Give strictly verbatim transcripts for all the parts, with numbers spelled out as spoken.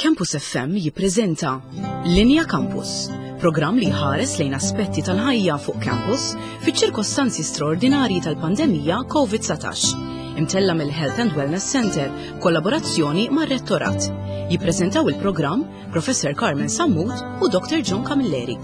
Campus F M jippreżenta Linja Campus, programm li ħares lejn aspetti tal-ħajja fuq campus fiċ-ċirkostanzi straordinarji tal-pandemija COVID nineteen. Imtella mill-Health and Wellness Center, kollaborazzjoni mar-Rettorat. Jippreżentaw il-programm Professor Carmen Sammut u Doctor John Camilleri.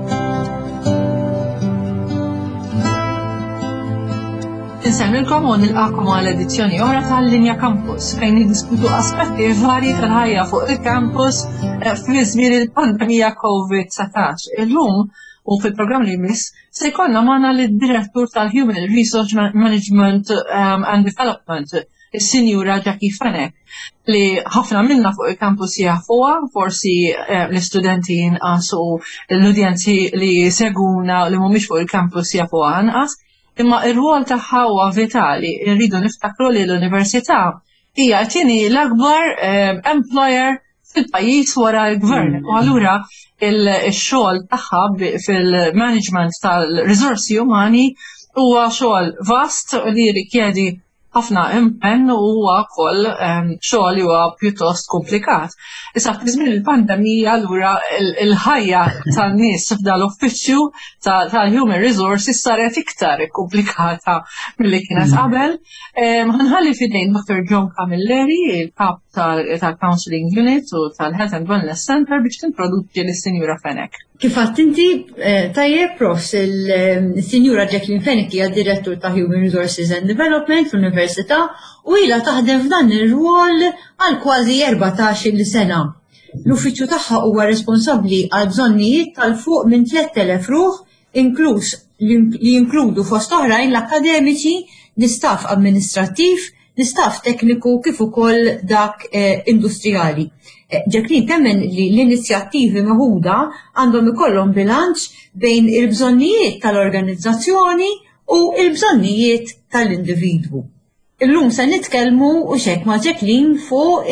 Insemmilkom u nilqakom għal edizzjoni oħra tal-Linja Campus fejn niddiskutu aspetti varji tal-ħajja fuq il-campus fi żmien il-pandemija COVID nineteen. Illum u fil-programm li jmiss se jkollna magħna lid-direttur tal-Human Resource Management um, and Development, is-Sinjura Jackie Fenech, li ħafna minna fuq il-campus jafuha, forsi uh, l-istudenti inqas u l-udjenzi li seguna li mhumiex fuq il-campus jafuha anqas. Imma ir-rwol tagħha huwa vitali, irridu niftakru li l-Università hija tieni l-akbar um, employer fil-pajjiż wara l-gvern. U allura il-xogħol tagħha fil-management tal-riżorsi umani huwa xogħol vast li rikjedi ħafna impenn u huwa wkoll um, xogħol li huwa pjuttost komplikat. Issa f'żmien il-pandemija allura il-ħajja tan-nies f'dan l-uffiċċju tal-Human Resources saret iktar komplikata milli kienet qabel. Ħanħalli fidejn Doctor John Camilleri, il-kap tal-Counseling Unit u tal-Health and Wellness Center biex tintroduċi lis-Sinjura Fenech. Kif għadt inti tajjeb Profs il-Sinjura Jacqueline Fenech hija direttur ta' Human Resources and Development fl-Università u ilha taħdem f'dan ir-rwol għal kważi erbatax-il sena. L-uffiċċju tagħha huwa responsabbli għal bżonnijiet tal-fuq minn tliet elef ruħ, inkluż li jinkludu fost oħrajn l-akademiċi, l-istaff amministrattiv, l-istaff tekniku kif ukoll dak eh, industrijali. Eh, Jacqueline temmen li l-inizjattivi meħuda għandhom ikollhom bilanċ bejn il-bżonnijiet tal-organizzazzjoni u il-bżonnijiet tal-individwu. Illum se nitkellmu u xek ma' Jacqueline fuq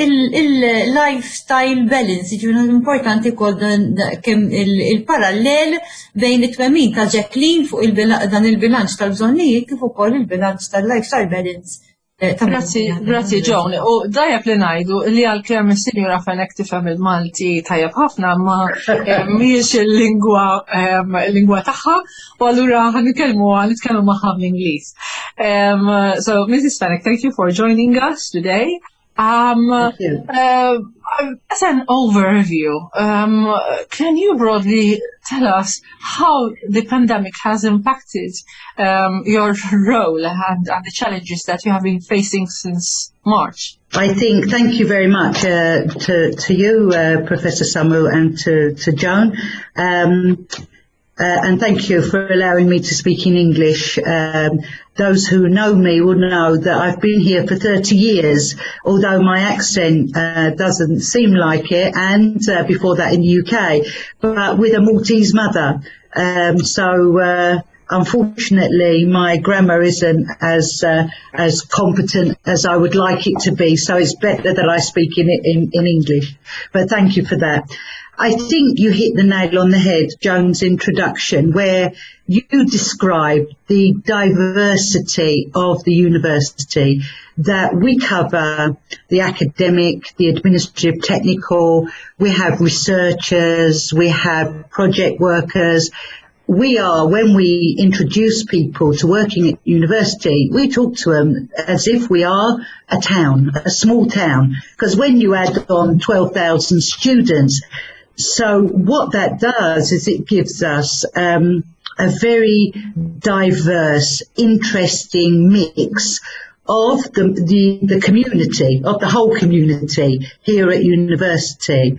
il-lifestyle balance, ġifieri importanti wkoll kemm il-parallel bejn it-twemmin ta' Jacqueline fuq dan il-bilanċ tal-bżonnijiet kif ukoll il-bilanċ tal-lifestyle balance. Grazzi, grazzi John. U dajab li ngħidu li għalkemm is-Sinjura Fenech tifhem il-Malti tajjeb ħafna ma mhijiex il-lingwa il-lingwa tagħha u allura ħanitkellmu nitkellmu magħha bl-Ingliż. So Missus Fenech, thank you for joining us today. Um, uh, as an overview, um, can you broadly tell us how the pandemic has impacted um, your role and, and the challenges that you have been facing since March? I think, thank you very much uh, to, to you, uh, Professor Samu, and to, to Joan. Um, Uh, and thank you for allowing me to speak in English. Um, those who know me will know that I've been here for thirty years, although my accent uh, doesn't seem like it, and uh, before that in the U K, but with a Maltese mother. Um, so uh, unfortunately my grammar isn't as uh, as competent as I would like it to be, so it's better that I speak in, in, in English. But thank you for that. I think you hit the nail on the head, Joan's introduction, where you described the diversity of the university, that we cover the academic, the administrative, technical, we have researchers, we have project workers. We are, when we introduce people to working at university, we talk to them as if we are a town, a small town, because when you add on twelve thousand students, so what that does is it gives us um, a very diverse, interesting mix of the, the, the community, of the whole community here at university.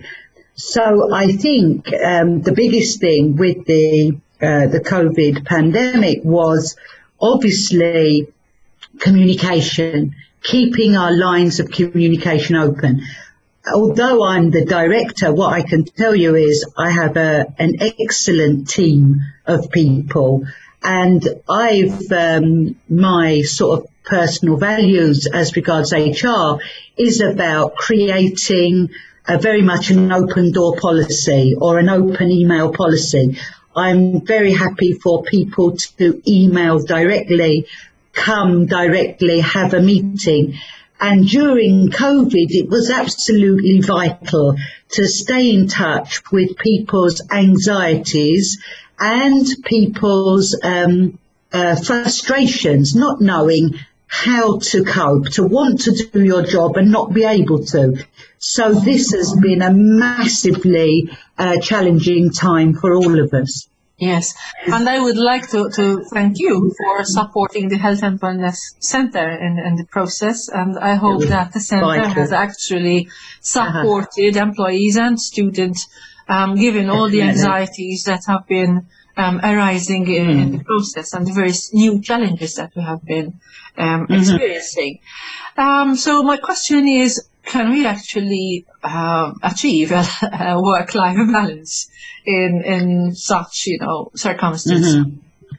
So I think um, the biggest thing with the, uh, the COVID pandemic was obviously communication, keeping our lines of communication open. Although I'm the director, what I can tell you is I have a, an excellent team of people, and I've um, my sort of personal values as regards H R is about creating a very much an open door policy or an open email policy. I'm very happy for people to email directly, come directly, have a meeting. And during COVID, it was absolutely vital to stay in touch with people's anxieties and people's um, uh, frustrations, not knowing how to cope, to want to do your job and not be able to. So this has been a massively uh, challenging time for all of us. Yes, and I would like to, to thank you for supporting the Health and Wellness Centre in, in the process, and I hope that the centre has actually supported uh-huh. employees and students, um, given all the anxieties that have been um, arising in, mm. in the process and the various new challenges that we have been um, mm-hmm. experiencing. Um, so my question is, can we actually uh, achieve a, a work-life balance in in such, you know, circumstances? Mm-hmm.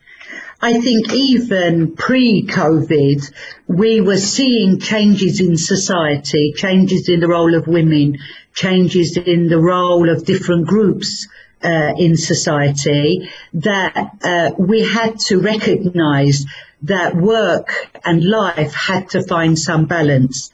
I think even pre-COVID, we were seeing changes in society, changes in the role of women, changes in the role of different groups uh, in society, that uh, we had to recognise that work and life had to find some balance.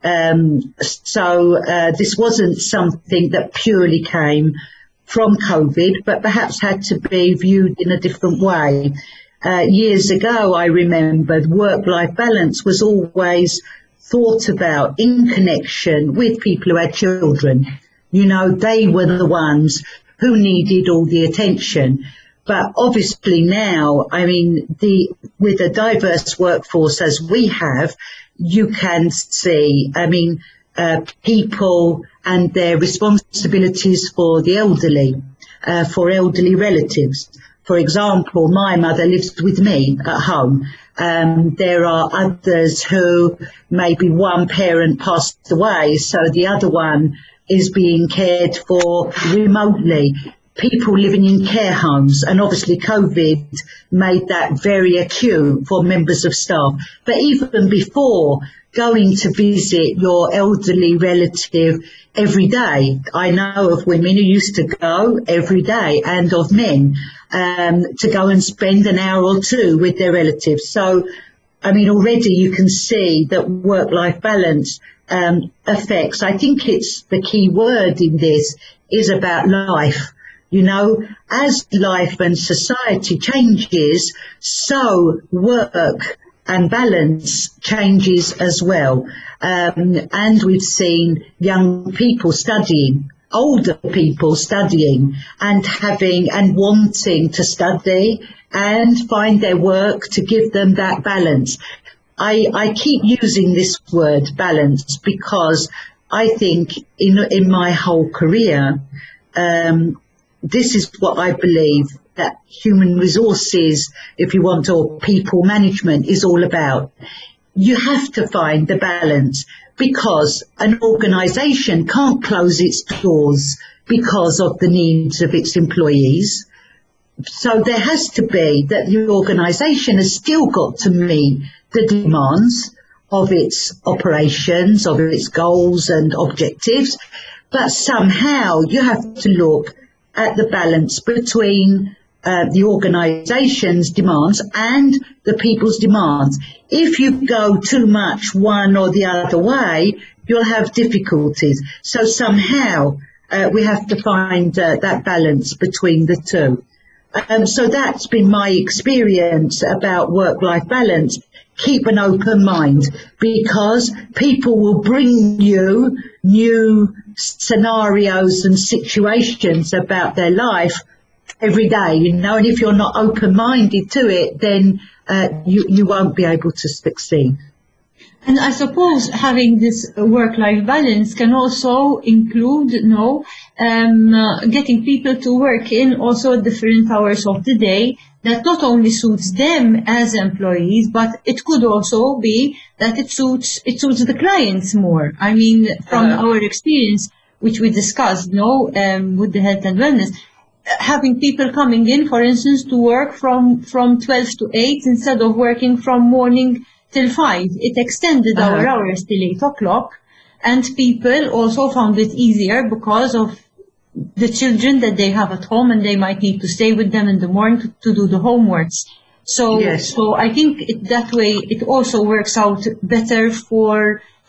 Um, so uh, this wasn't something that purely came from COVID, but perhaps had to be viewed in a different way. Uh, years ago, I remember work-life balance was always thought about in connection with people who had children. You know, they were the ones who needed all the attention. But obviously now, I mean, the with a diverse workforce as we have, you can see, I mean, uh, people and their responsibilities for the elderly, uh, for elderly relatives. For example, my mother lives with me at home. Um, there are others who maybe one parent passed away, so the other one is being cared for remotely. People living in care homes, and obviously COVID made that very acute for members of staff. But even before, going to visit your elderly relative every day. I know of women who used to go every day, and of men um, to go and spend an hour or two with their relatives. So, I mean, already you can see that work-life balance um, affects, I think it's the key word in this, is about life. You know, as life and society changes, so work and balance changes as well. Um, and we've seen young people studying, older people studying and having and wanting to study and find their work to give them that balance. I, I keep using this word balance because I think in, in my whole career, um, this is what I believe that human resources, if you want, or people management is all about. You have to find the balance because an organisation can't close its doors because of the needs of its employees. So there has to be that the organisation has still got to meet the demands of its operations, of its goals and objectives, but somehow you have to look at the balance between uh, the organisation's demands and the people's demands. If you go too much one or the other way, you'll have difficulties. So somehow uh, we have to find uh, that balance between the two. Um, so that's been my experience about work-life balance. Keep an open mind because people will bring you new scenarios and situations about their life every day, you know, and if you're not open-minded to it, then uh, you, you won't be able to succeed. And I suppose having this work-life balance can also include, you know, um, uh, getting people to work in also different hours of the day that not only suits them as employees, but it could also be that it suits it suits the clients more. I mean, from uh, our experience, which we discussed, you know, um, with the health and wellness, having people coming in, for instance, to work from from twelve to eight instead of working from morning till five. It extended uh-huh. our hours till eight o'clock, and people also found it easier because of the children that they have at home, and they might need to stay with them in the morning to, to do the homeworks. So, yes. so I think it, that way it also works out better for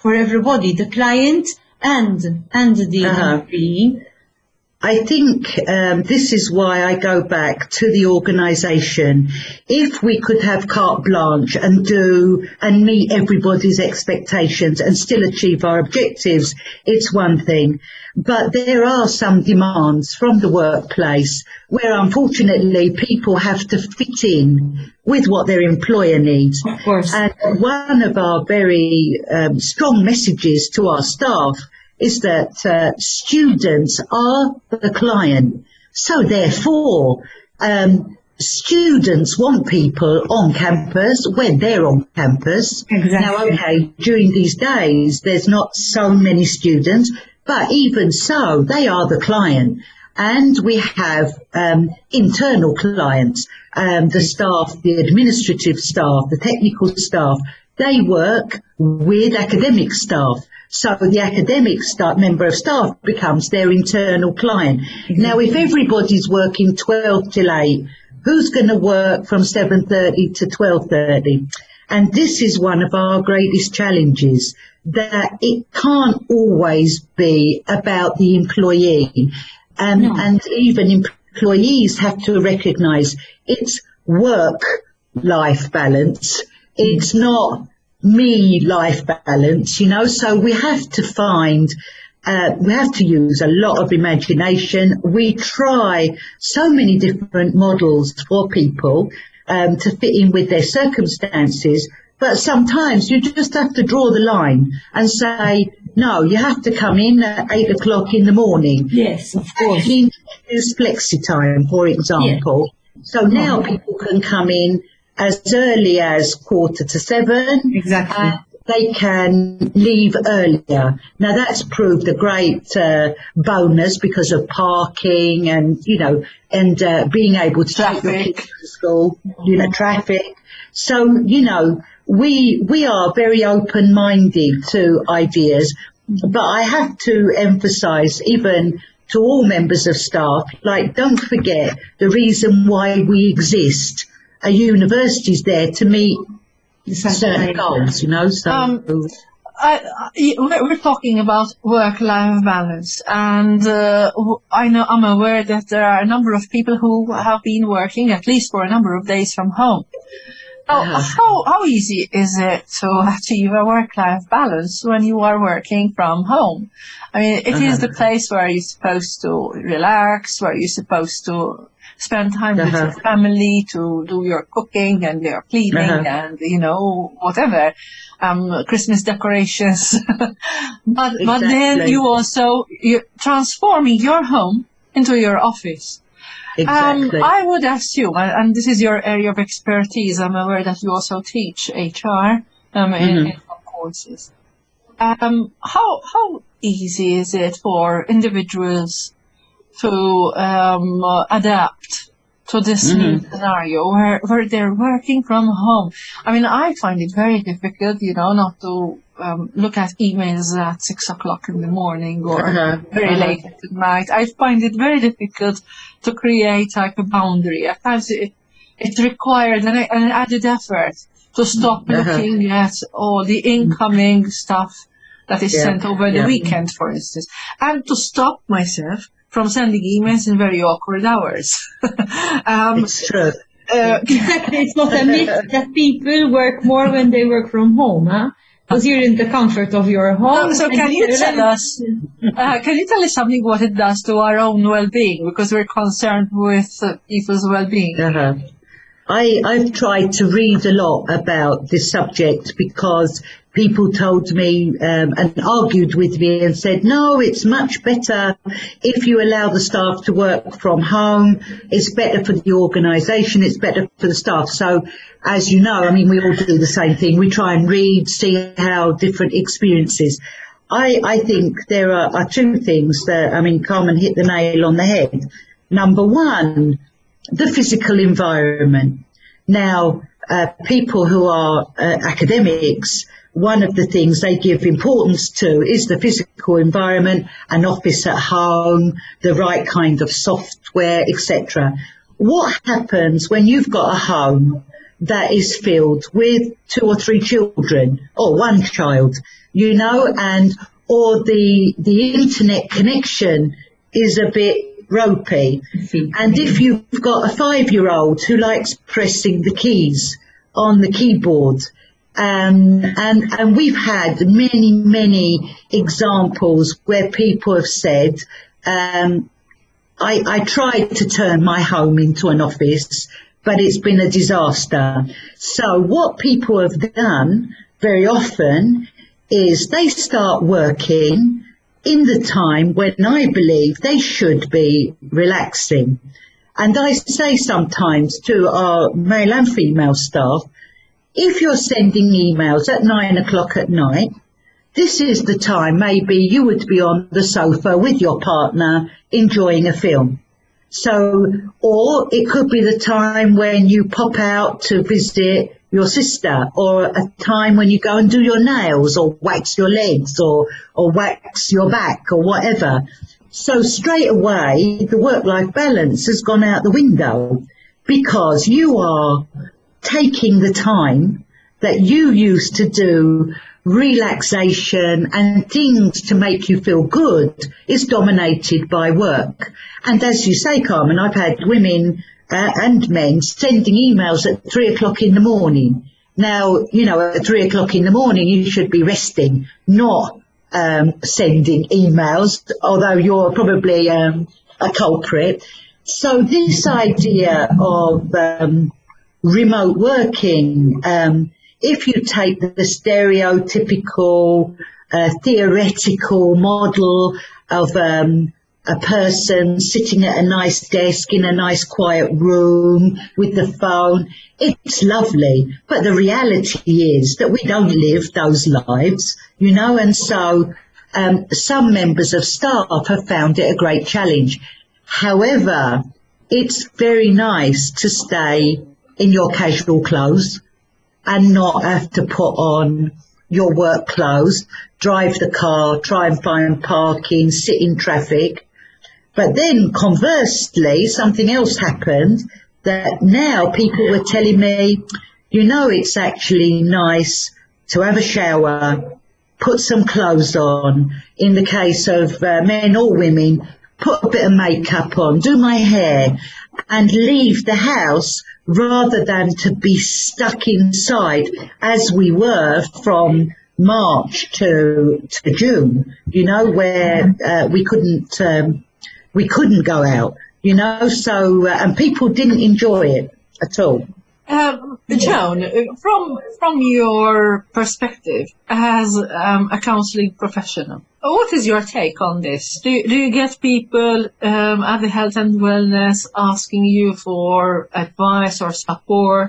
for everybody, the client and and the Uh-huh. employee? I think um, this is why I go back to the organisation. If we could have carte blanche and do and meet everybody's expectations and still achieve our objectives, it's one thing. But there are some demands from the workplace where unfortunately people have to fit in with what their employer needs. Of course. And one of our very um, strong messages to our staff is that uh, students are the client. So therefore, um, students want people on campus when they're on campus. Exactly. Now, okay, during these days, there's not so many students, but even so, they are the client. And we have um, internal clients, um, the staff, the administrative staff, the technical staff. They work with academic staff. So the academic staff, member of staff becomes their internal client. Mm-hmm. Now, if everybody's working twelve till eight, who's going to work from seven thirty to twelve thirty? And this is one of our greatest challenges, that it can't always be about the employee. Um, No. And even employees have to recognise it's work-life balance. It's not me-life balance, you know, so we have to find, uh, we have to use a lot of imagination. We try so many different models for people um, to fit in with their circumstances, but sometimes you just have to draw the line and say, no, you have to come in at eight o'clock in the morning. Yes, of course. Use flexi time, for example. So now people can come in as early as quarter to seven. Exactly. And they can leave earlier. Now that's proved a great uh, bonus because of parking and, you know, and uh, being able to take your kids to school, you know, traffic. So, you know, we we are very open-minded to ideas, but I have to emphasise, even to all members of staff, like, don't forget the reason why we exist. A university's there to meet certain goals, you know. So Um, I, I, we're we're talking about work-life balance, and uh, w- I know I'm aware that there are a number of people who have been working at least for a number of days from home. Now, Uh-huh. how how easy is it to achieve a work-life balance when you are working from home? I mean, it is Uh-huh. the place where you're supposed to relax, where you're supposed to spend time with Uh-huh. your family, to do your cooking and your cleaning Uh-huh. and, you know, whatever, um, Christmas decorations. but, but then Exactly. you also, you're transforming your home into your office. exactly. Um, I would assume, and, and this is your area of expertise, I'm aware that you also teach H R um, in, Mhm. in some courses. Um, how how easy is it for individuals to um, uh, adapt to this Mhm. new scenario where, where they're working from home? I mean, I find it very difficult, you know, not to um, look at emails at six o'clock in the morning or Uh-huh. very Uh-huh. late at night. I find it very difficult to create like a boundary. At times it, it required an, an added effort to stop Uh-huh. looking at all the incoming stuff that is Yeah, sent over the yeah. weekend, for instance, and to stop myself from sending emails in very awkward hours. um, It's true. uh, Exactly. It's not a myth that people work more when they work from home, huh? Because you're in the comfort of your home. so and can you you're tell like- us, uh, can you tell us something what it does to our own well-being? Because we're concerned with uh, people's well-being. Uh-huh. I, I've tried to read a lot about this subject because people told me um, and argued with me and said, no, it's much better if you allow the staff to work from home. It's better for the organisation. It's better for the staff. So, as you know, I mean, we all do the same thing. We try and read, see how different experiences. I, I think there are, are two things that, I mean, Carmen hit the nail on the head. Number one, the physical environment. Now, uh, people who are uh, academics, one of the things they give importance to is the physical environment, an office at home, the right kind of software, et cetera. What happens when you've got a home that is filled with two or three children or one child, you know, and or the the internet connection is a bit ropey. And if you've got a five-year-old who likes pressing the keys on the keyboard, um, and and we've had many, many examples where people have said, um, I, I tried to turn my home into an office, but it's been a disaster. So what people have done very often is they start working in the time when I believe they should be relaxing. And I say sometimes to our male and female staff, if you're sending emails at nine o'clock at night, this is the time maybe you would be on the sofa with your partner enjoying a film. So, or it could be the time when you pop out to visit your sister, or a time when you go and do your nails or wax your legs or, or wax your back or whatever. So straight away, the work-life balance has gone out the window because you are taking the time that you used to do relaxation and things to make you feel good is dominated by work. And as you say, Carmen, I've had women uh, and men sending emails at three o'clock in the morning. Now, you know, at three o'clock in the morning, you should be resting, not um, sending emails, although you're probably um, a culprit. So this idea of um, remote working, um, if you take the stereotypical, uh, theoretical model of um, a person sitting at a nice desk in a nice quiet room with the phone, it's lovely. But the reality is that we don't live those lives, you know, and so um, some members of staff have found it a great challenge. However, it's very nice to stay in your casual clothes and not have to put on your work clothes, drive the car, try and find parking, sit in traffic. But then conversely, something else happened that now people were telling me, you know, it's actually nice to have a shower, put some clothes on. In the case of uh, men or women, put a bit of makeup on, do my hair and leave the house rather than to be stuck inside as we were from March to, to June, you know, where uh, we couldn't um, we couldn't go out, you know, so uh, and people didn't enjoy it at all. Um, Joan, from from your perspective as um, a counselling professional, what is your take on this? Do you, do you get people um, at the health and wellness asking you for advice or support?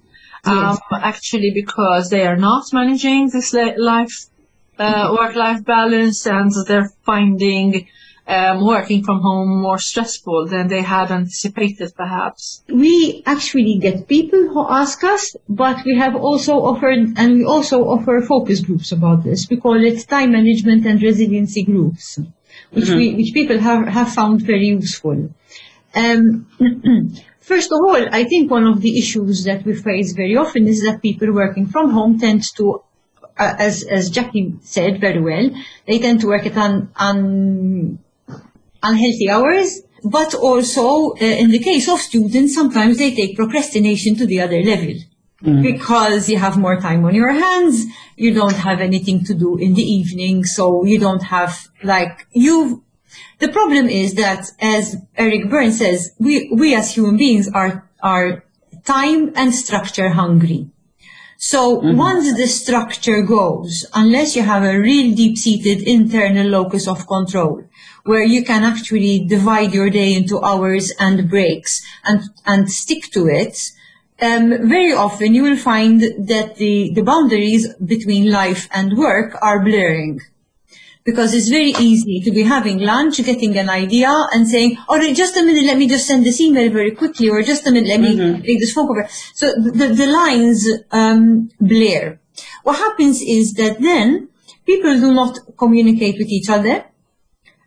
Um, yes. Actually, because they are not managing this life uh, work-life balance and they're finding Um, working from home more stressful than they had anticipated, perhaps? We actually get people who ask us, but we have also offered, and we also offer focus groups about this. We call it time management and resiliency groups, which mm-hmm. we, which people have, have found very useful. Um, first of all, I think one of the issues that we face very often is that people working from home tend to, uh, as, as Jackie said very well, they tend to work at an, un, unhealthy hours, but also uh, in the case of students, sometimes they take procrastination to the other level mm. because you have more time on your hands, you don't have anything to do in the evening, so you don't have, like, you. The problem is that, as Eric Berne says, we, we as human beings are, are time and structure hungry. So mm-hmm. once the structure goes, unless you have a real deep-seated internal locus of control, where you can actually divide your day into hours and breaks and, and stick to it, um, very often you will find that the, the boundaries between life and work are blurring. Because it's very easy to be having lunch, getting an idea and saying, oh, just a minute, let me just send this email very quickly, or just a minute, let me mm-hmm. make this phone call. So the, the lines um, blur. What happens is that then people do not communicate with each other.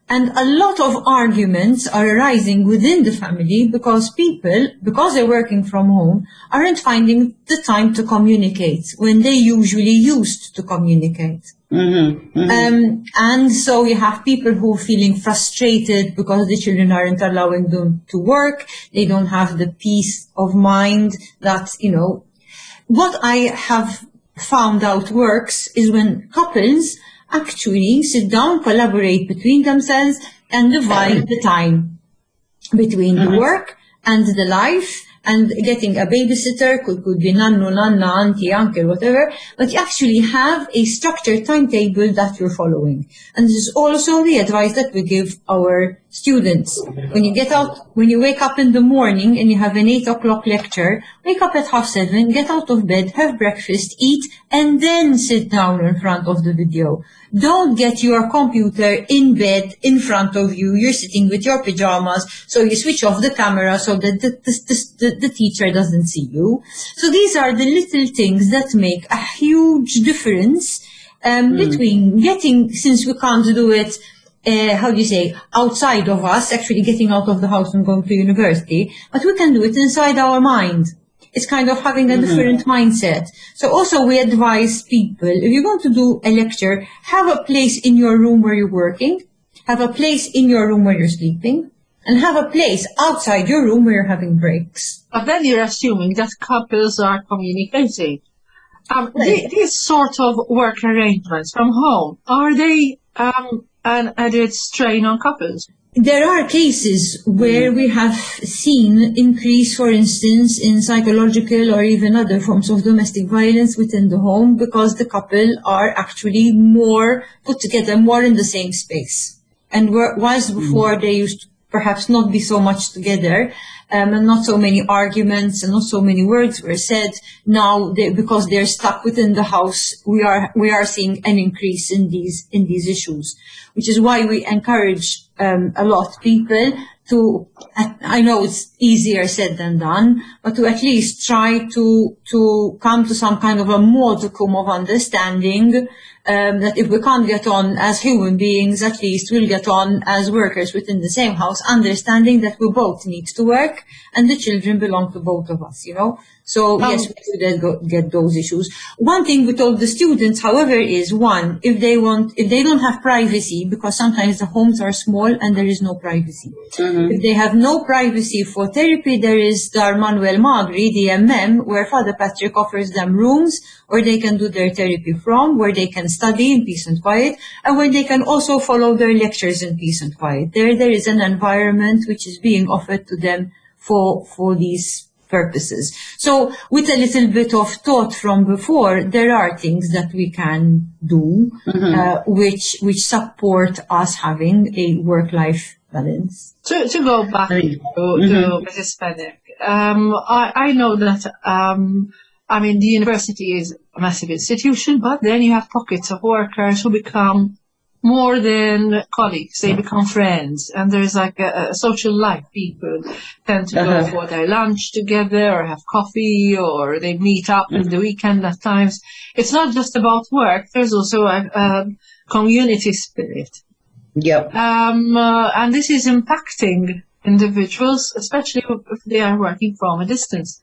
And a lot of arguments are arising within the family because people, because they're working from home, aren't finding the time to communicate when they usually used to communicate. Mm-hmm, mm-hmm. Um, and so you have people who are feeling frustrated because the children aren't allowing them to work. They don't have the peace of mind that, you know, what I have found out works is when couples actually sit down, collaborate between themselves and divide the time between mm-hmm. the work and the life. And getting a babysitter, could, could be nannu, nanna, auntie, uncle, whatever, but you actually have a structured timetable that you're following. And this is also the advice that we give our students. When you get out, when you wake up in the morning and you have an eight o'clock lecture, wake up at half seven, get out of bed, have breakfast, eat, and then sit down in front of the video. Don't get your computer in bed in front of you. You're sitting with your pajamas, so you switch off the camera so that the, the, the, the teacher doesn't see you. So these are the little things that make a huge difference um, mm. between getting, since we can't do it, uh, how do you say, outside of us, actually getting out of the house and going to university, but we can do it inside our mind. It's kind of having a mm-hmm. different mindset. So also we advise people, if you're going to do a lecture, have a place in your room where you're working, have a place in your room where you're sleeping, and have a place outside your room where you're having breaks. But then you're assuming that couples are communicating. Um, th- these sort of work arrangements from home, are they um, an added strain on couples? There are cases where we have seen increase, for instance, in psychological or even other forms of domestic violence within the home because the couple are actually more put together, more in the same space. And whilst before they used to perhaps not be so much together, um, and not so many arguments and not so many words were said, now they, because they're stuck within the house, we are we are seeing an increase in these in these issues, which is why we encourage um, a lot of people to, I know it's easier said than done, but to at least try to to come to some kind of a modicum of understanding. Um, that if we can't get on as human beings, at least we'll get on as workers within the same house, understanding that we both need to work and the children belong to both of us, you know. So um, yes, we do get those issues. One thing we told the students, however, is one, if they want, if they don't have privacy, because sometimes the homes are small and there is no privacy. Mm-hmm. If they have no privacy for therapy, there is Dar Manuel Magri, D M M, where Father Patrick offers them rooms where they can do their therapy from, where they can study in peace and quiet, and where they can also follow their lectures in peace and quiet. There, there is an environment which is being offered to them for, for these purposes. So with a little bit of thought from before, there are things that we can do, mm-hmm. uh, which, which support us having a work-life balance. To, to go back to, mm-hmm. to Missus Fenwick, um, I, I know that, um, I mean, the university is a massive institution, but then you have pockets of workers who become more than colleagues. They become friends, and there's like a, a social life. People tend to uh-huh. go for their lunch together or have coffee, or they meet up mm-hmm. in the weekend at times. It's not just about work. There's also a, a community spirit. Yep. Um, uh, and this is impacting individuals, especially if they are working from a distance.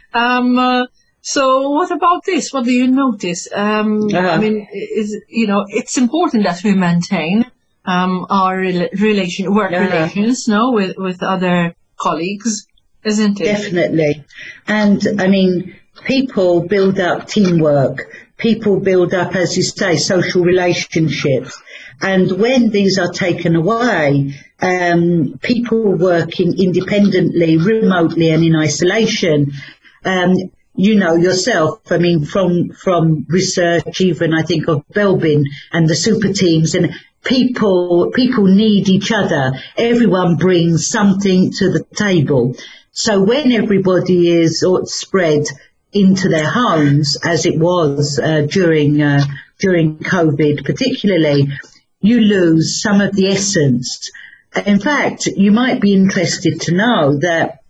Um, uh, So what about this? What do you notice? Um, uh-huh. I mean, is, you know, it's important that we maintain um, our rela- relation, work uh-huh. relations, no, with, with other colleagues, isn't it? Definitely. And, I mean, people build up teamwork. People build up, as you say, social relationships. And when these are taken away, um, people working independently, remotely and in isolation, um, you know yourself, I mean, from from research, even I think of Belbin and the super teams, and people people need each other. Everyone brings something to the table. So when everybody is spread into their homes, as it was uh, during uh, during COVID particularly, you lose some of the essence. In fact, you might be interested to know that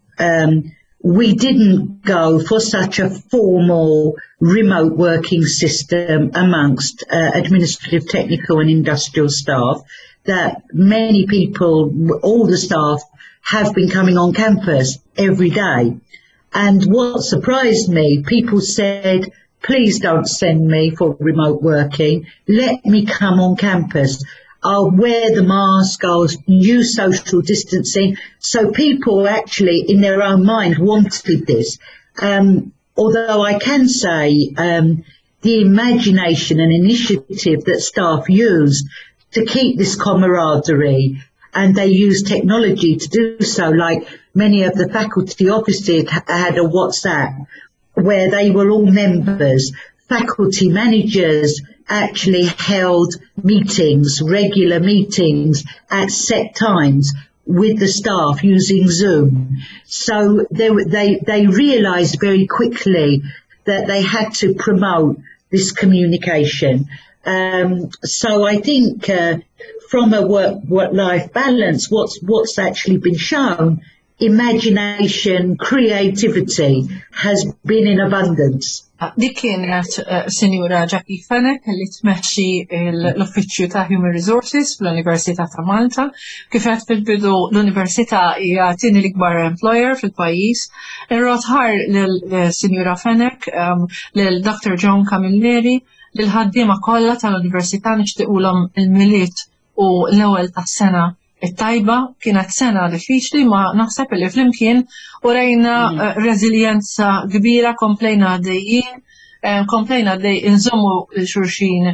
um, we didn't go for such a formal remote working system amongst uh, administrative, technical and industrial staff that many people, all the staff, have been coming on campus every day. And what surprised me, people said, please don't send me for remote working. Let me come on campus. I'll wear the mask, I'll use social distancing. So people actually, in their own mind, wanted this. Um, although I can say um, the imagination and initiative that staff used to keep this camaraderie, and they used technology to do so, like many of the faculty offices had a WhatsApp where they were all members. Faculty managers actually held meetings, regular meetings at set times with the staff using Zoom. So they, they, they realised very quickly that they had to promote this communication. Um, so I think uh, from a work, work-life balance, what's, what's actually been shown, imagination, creativity has been in abundance. Dik kienet Sinjura Jackie Fenech li tmexxi l-Uffiċċju ta' Human Resources fl-Università ta' Malta. Kif qed fil-bidu l-Università hija tieni l-ikbar employer fil-pajjiż. Irrotħar lil-Sinjura Fenech, lil Doctor John Camilleri, lil ħaddiema kollha tal-Università nixtiequlhom il-miliet u l-ewwel tas-sena it-tajba. Kienet sena diffiċli ma naħseb li flimkien u rejna reżiljenza kbira, komplejna għaddejjin, komplejna għaddej inżommu xulxin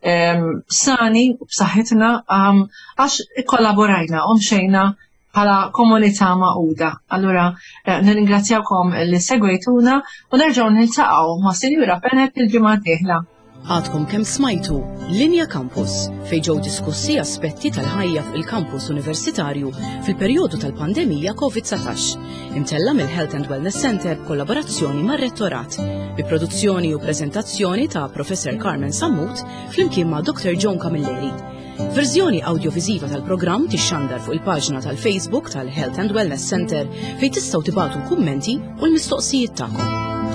sani u b'saħħitna għax kollaborajna u mxejna bħala komunità maquda. Allura nirringrazzjawkom li segwejtuna u nerġgħu niltaqgħu ma' Sinjura Fenech il-ġimgħa d-dieħla. Għadkom kemm smajtu Linja Campus fejn ġew diskussi aspetti tal-ħajja fil-kampus universitarju fil-perjodu tal-pandemija COVID nineteen, imtella mill-Health and Wellness Center b'kollaborazzjoni mar-Rettorat, bi produzzjoni u preżentazzjoni ta' Professor Carmen Sammut flimkien ma' Doctor John Camilleri. Verżjoni audiovisiva tal-programm tixxandar fuq il-paġna tal-Facebook tal-Health and Wellness Center fejn tistgħu tibagħtu l-kummenti u l-mistoqsijiet tagħkom.